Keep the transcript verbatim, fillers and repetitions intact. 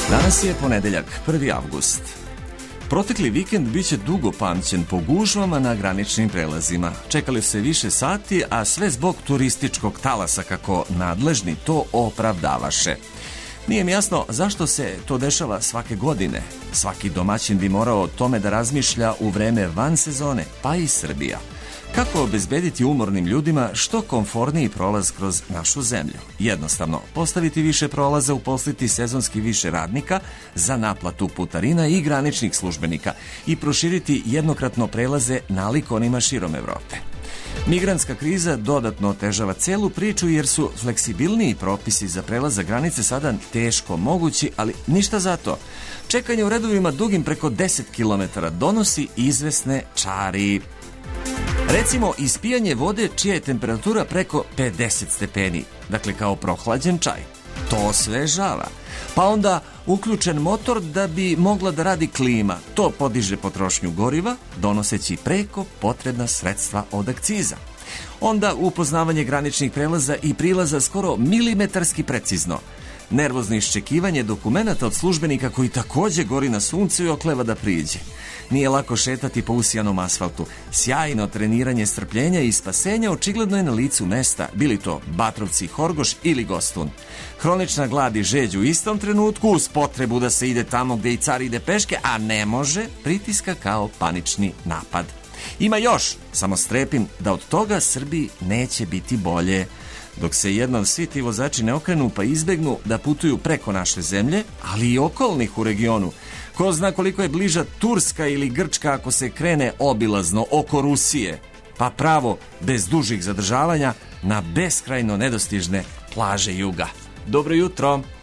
Danas je ponedeljak, prvi avgust. Protekli vikend biće dugo pamćen po gužvama na graničnim prelazima. Čekali se više sati, a sve zbog turističkog talasa, kako nadležni to opravdavaše. Nije mi jasno zašto se to dešava svake godine. Svaki domaćin bi morao o tome da razmišlja u vreme van sezone, pa i Srbija. Kako obezbediti umornim ljudima što komforniji prolaz kroz našu zemlju? Jednostavno, postaviti više prolaza, uposliti sezonski više radnika za naplatu putarina i graničnih službenika i proširiti jednokratno prelaze nalik onima širom Evrope. Migrantska kriza dodatno otežava celu priču jer su fleksibilniji propisi za prelazak granice sada teško mogući, ali ništa zato. Čekanje u redovima dugim preko deset kilometara donosi izvesne čari. Recimo, ispijanje vode čija je temperatura preko pedeset stepeni, dakle kao prohlađen čaj. To osvežava. Pa onda uključen motor da bi mogla da radi klima. To podiže potrošnju goriva, donoseći preko potrebna sredstva od akciza. Onda upoznavanje graničnih prelaza i prilaza skoro milimetarski precizno. Nervozno iščekivanje dokumenata od službenika koji takođe gori na suncu i okleva da priđe. Nije lako šetati po usijanom asfaltu. Sjajno treniranje strpljenja i spasenja očigledno je na licu mesta, bili to Batrovci, Horgoš ili Gostun. Hronična glad i žeđ u istom trenutku, uz potrebu da se ide tamo gde i car ide peške, a ne može, pritiska kao panični napad. Ima još, samo strepim da od toga Srbiji neće biti bolje. Dok se jednom svi ti vozači ne okrenu pa izbegnu da putuju preko naše zemlje, ali i okolnih u regionu. Ko zna koliko je bliža Turska ili Grčka ako se krene obilazno oko Rusije, pa pravo, bez dužih zadržavanja, na beskrajno nedostižne plaže juga. Dobro jutro!